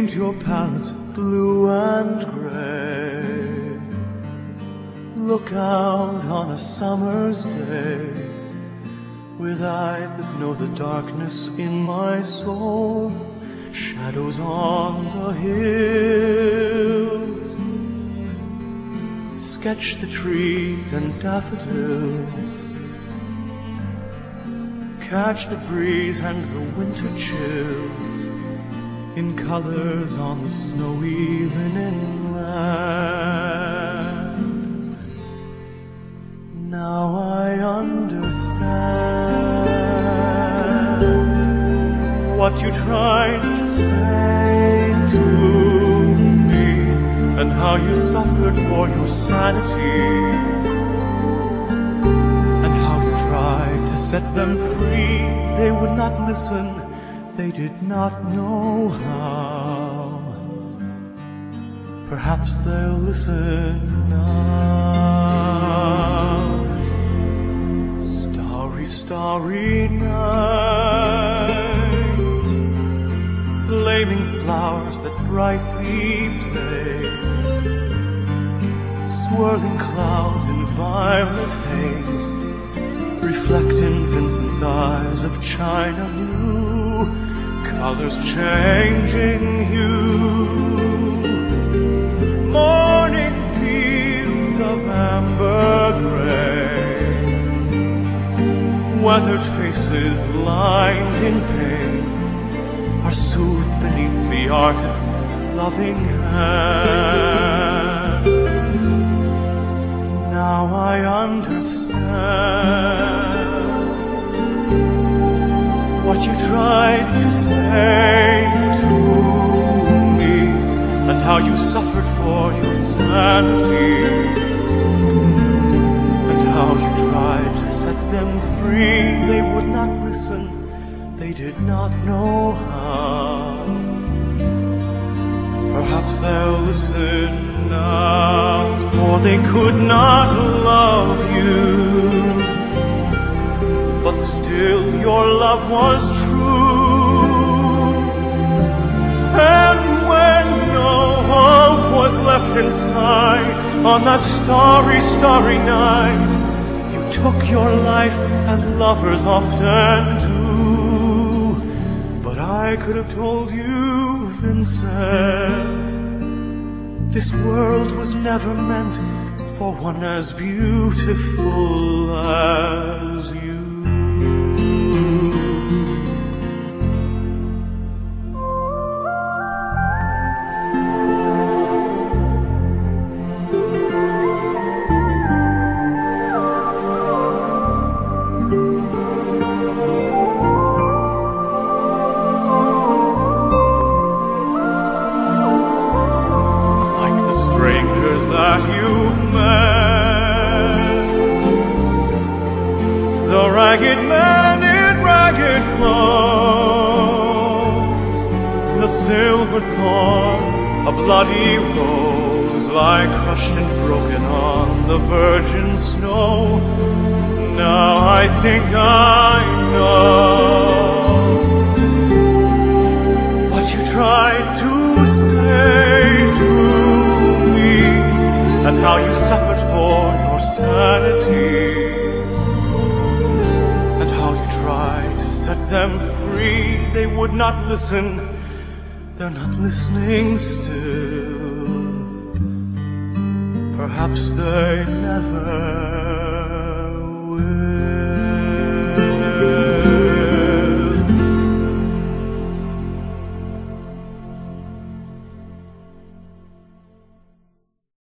paint your palette blue and gray. Look out on a summer's day with eyes that know the darkness in my soul. Shadows on the hills. Sketch the trees and daffodils. Catch the breeze and the winter chills in colors on the snowy linen land. Now I understand what you tried to say to me, and how you suffered for your sanity, and how you tried to set them free. They would not listen, they did not know how. Perhaps they'll listen now. Starry, starry night, flaming flowers that brightly blaze, swirling clouds in violet haze, reflect in Vincent's eyes of china blue, colors changing hue. Morning fields of amber gray, weathered faces lined in pain, are soothed beneath the artist's loving hand. Now I understand what you tried to say to me, and how you suffered for your sanity, and how you tried to set them free. They would not listen, they did not know how. Perhaps they'll listen now, for they could not love you, but still your love was true. And when no hope was left inside, on that starry, starry night, you took your life as lovers often do. But I could have told you, Vincent, this world was never meant for one as beautiful as you. That you've met, the ragged man in ragged clothes, the silver thorn, a bloody rose, lie crushed and broken on the virgin snow. Now I think I know what you tried to say to me, and how you suffered for your sanity, and how you tried to set them free. They would not listen, they're not listening still. Perhaps they never will.